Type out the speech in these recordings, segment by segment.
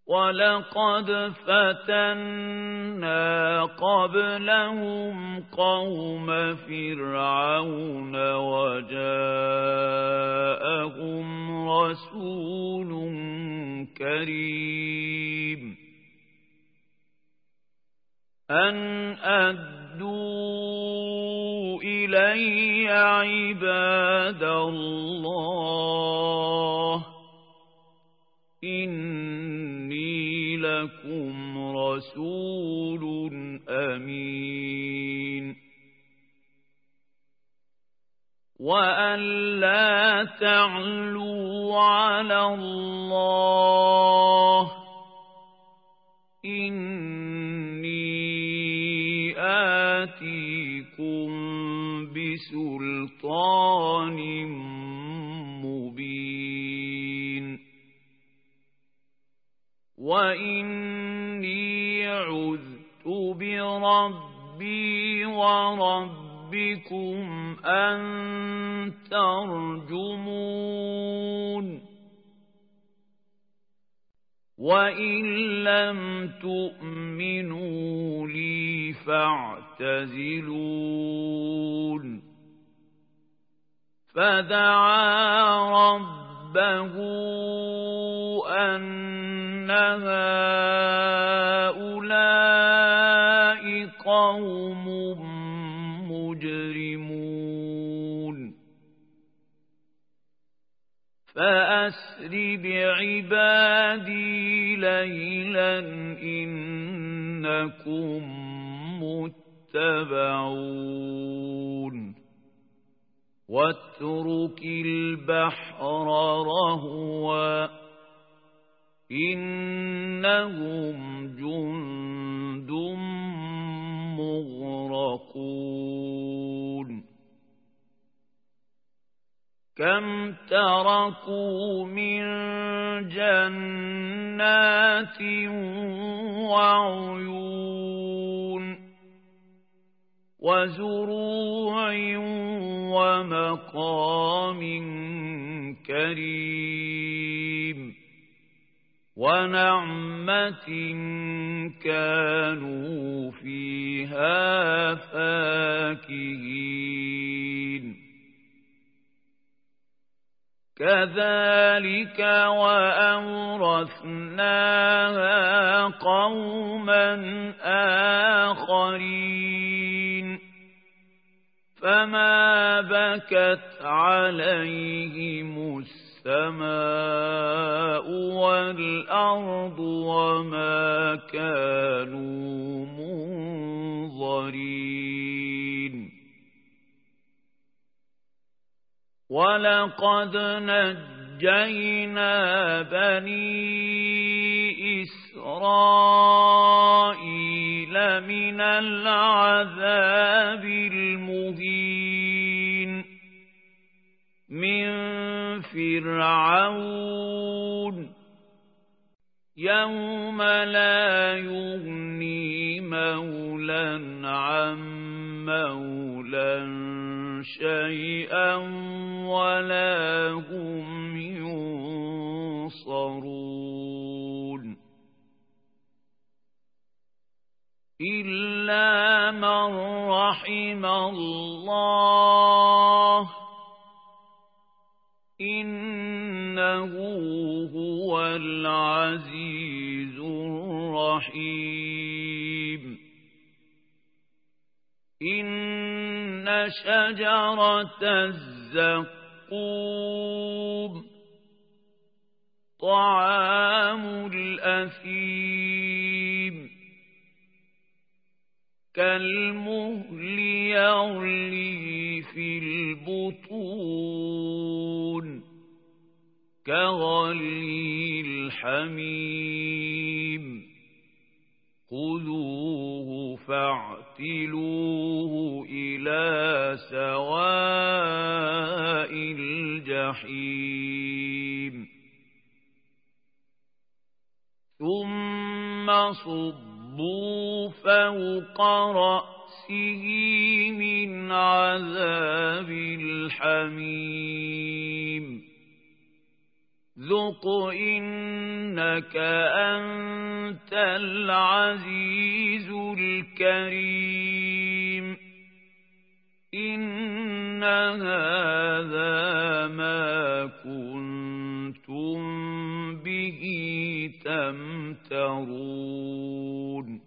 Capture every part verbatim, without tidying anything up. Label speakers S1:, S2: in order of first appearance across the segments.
S1: وَلَقَدْ فَتَنَّا قَبْلَهُمْ قَوْمَ فِرْعَوْنَ وَجَاءَهُمْ رَسُولٌ كَرِيمٌ أَنْ أَدُّوا إِلَيَّ عِبَادَ اللَّهِ إِنِّي لَكُمْ رَسُولٌ أَمِينٌ وَأَن لَّا تَعْلُوا عَلَى اللَّهِ إِنِّي آتِيكُم بِسُلْطَانٍ مُّبِينٍ وَإِنِّي عُذْتُ بِرَبِّي وَرَبِّكُمْ أَن تَرْجُمُونِ وَإِن لَّمْ تُؤْمِنُوا لِي فَاعْتَزِلُونِ فَدَعَا رَبَّهُ أَنَّ هَٰؤُلَاءِ قَوْمٌ مُجْرِمُونَ فَأَسْرِ بِعِبَادِي لَيْلًا إِنَّكُمْ مُتَّبَعُونَ وَاتْرُكِ الْبَحْرَ رَهْوًا إِنَّهُمْ جُندٌ مُّغْرَقُونَ كَمْ تَرَكُوا مِن جَنَّاتٍ وَعُيُونٍ وَزُرُوعٍ وَمَقَامٍ كَرِيمٍ وَنَعْمَةٍ كَانُوا فِيهَا فَاكِهِينَ كَذَلِكَ وَأَوْرَثْنَاهَا قَوْمًا آخَرِينَ فَمَا بَكَتْ عَلَيْهِمُ السَّمَاءُ وَالْأَرْضُ وَمَا كَانُوا مُنظَرِينَ وَلَقَدْ نَجَّيْنَا بَنِي إِسْرَائِيلَ مِنَ الْعَذَابِ الْمُهِينِ مِنْ فِرْعَوْنَ يَوْمَ لَا يُغْنِي مَوْلًى عَن مَّوْلًى شَيْئًا وَلَا هُمْ يُنصَرُونَ إِلَّا مَن رَّحِمَ اللَّهُ إِنَّهُ هُوَ الْعَزِيزُ الرَّحِيمُ إِنَّ شَجَرَتَ الزَّقُّومِ طَعَامُ الْأَثِيمِ كَالْمُهْلِ يَغْلِي فِي الْبُطُونِ كَغَلْيِ الْحَمِيمِ خُذُوهُ فَاعْتِلُوهُ إِلَى سَوَاءِ الْجَحِيمِ ثُمَّ صُبُّوا فَوْقَ رَأْسِهِ مِنْ عَذَابِ الْحَمِيمِ ذُقْ إِنَّكَ أَنْتَ الْعَزِيزُ الْكَرِيمُ إِنَّ هَذَا مَا كُنْتُمْ بِهِ تَمْتَرُونَ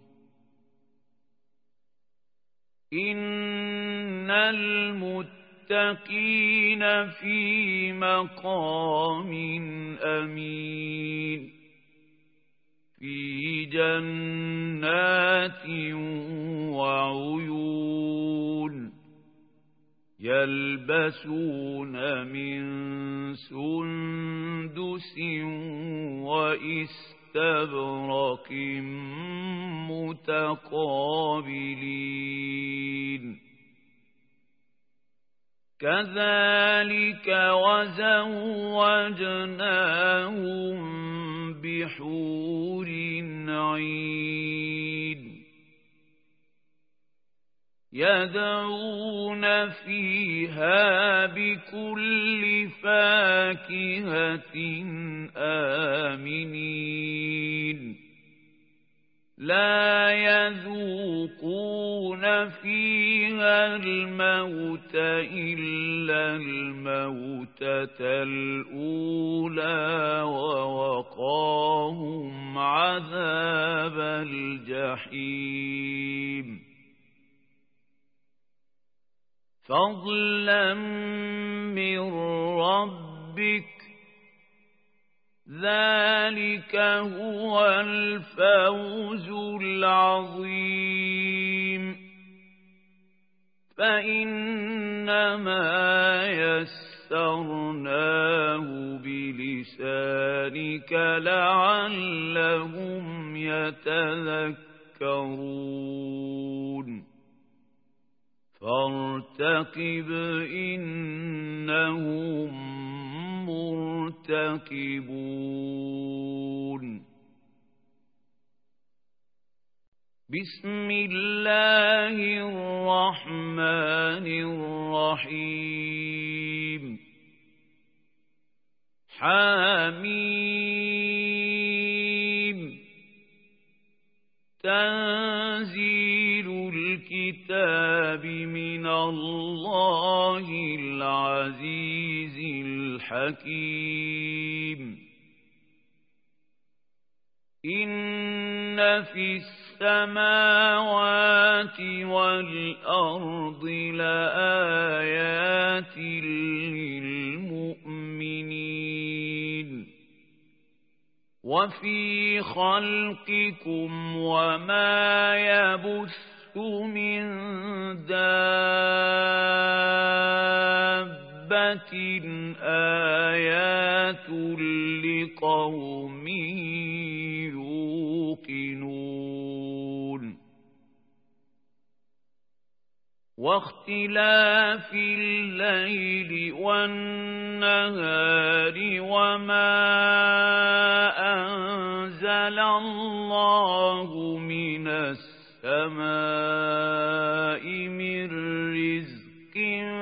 S1: إِنَّ الْمُتَّقِينَ فِي مَقَامٍ أَمِينٍ فِي جَنَّاتٍ وَعُيُونٍ يَلْبَسُونَ مِن سُندُسٍ وَإِسْتَبْرَقٍ مُتَقَابِلِينَ كَذَلِكَ وَزَوَّجْنَاهُم بِحُورٍ عِينٍ يَدْعُونَ فِيهَا بِكُلِّ فَاكِهَةٍ آمِنِينَ لَا يَذُوقُونَ فِيهَا الْمَوْتَ إِلَّا الْمَوْتَةَ الْأُولَى وَوَقَاهُمْ عَذَابَ الْجَحِيمِ فَضْلًا مِّن رَّبِّكَ ذَلِكَ هُوَ الْفَوْزُ الْعَظِيمُ فَإِنَّمَا يَسَّرْنَاهُ بِلِسَانِكَ لَعَلَّهُمْ يَتَذَكَّرُونَ فَارْتَقِبْ إِنَّهُمْ مُرْتَقِبُونَ بِسْمِ اللَّهِ الرَّحْمَنِ الرَّحِيمِ حَمِيمٌ تَنزِيلُ الْكِتَابِ مِنَ اللَّهِ الْعَزِيزِ الْحَكِيمِ إِنَّ فِي السَّمَاوَاتِ وَالْأَرْضِ لَآيَاتٍ لِلْمُؤْمِنِينَ وَفِي خَلْقِكُمْ وَمَا يَبُثُّ مِن دَابَّةٍ آيَاتٌ لِقَوْمٍ يُوقِنُونَ وَاخْتِلَافِ اللَّيْلِ وَالنَّهَارِ وَمَا أَنزَلَ اللَّهُ مِنَ السَّمَاءِ مِن رِّزْقٍ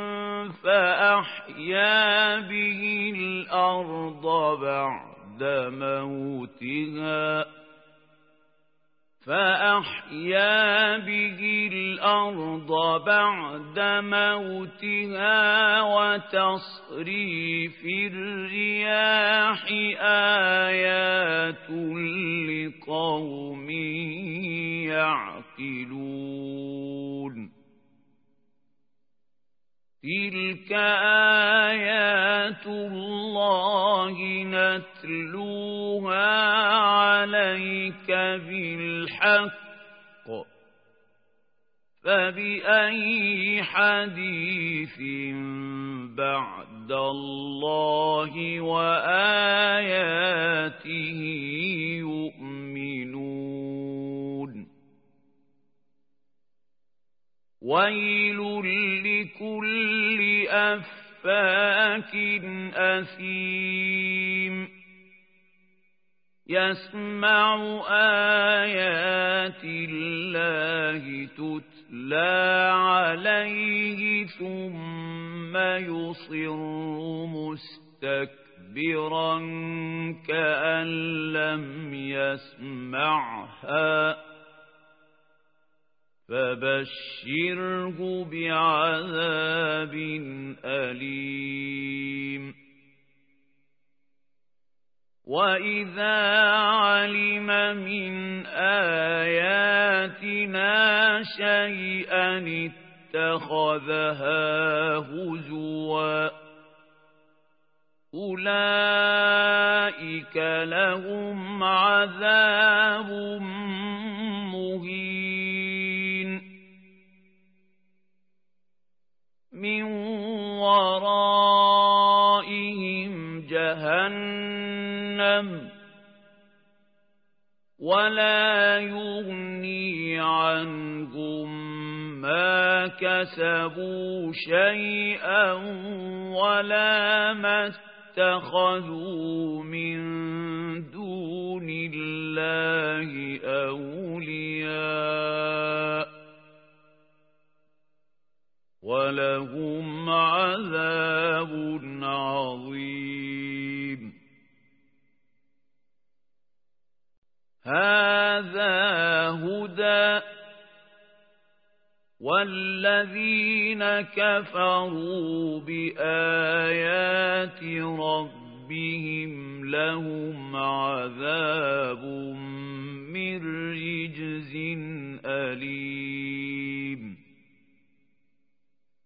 S1: فَأَحْيَا بِهِ الْأَرْضَ بَعْدَ موتها فَأَحْيَا بِهِ الْأَرْضَ بَعْدَ مَوْتِهَا وَتَصْرِيفِ الرِّيَاحِ آيَاتٌ لِقَوْمٍ يَعْقِلُونَ تِلْكَ آيَاتُ اللَّهِ نَتْلُوهَا عَلَيْكَ بِالْحَقِّ فَبِأَيِّ حَدِيثٍ بَعْدَ اللَّهِ وَآيَاتِهِ يُؤْمِنُونَ وَيْلٌ لِكُلِّ أَفَّاكٍ أَثِيمٍ يَسْمَعُ آيَاتِ اللَّهِ تُتْلَى عَلَيْهِ ثُمَّ يُصِرُّ مُسْتَكْبِرًا مستكبرا كأن لم يسمعها فبشره بعذاب أليم وإذا علم من آياتنا شيئا اتخذها هزوا أولئك لهم عذاب مهين من ورائهم جهنم ولا يغني عنهم ما كسبوا شيئا ولا ما اتخذوا من دون الله أولياء ولهم عذاب عظيم هذا هدى والذين كفروا بآيات ربهم لهم عذاب من رجز أليم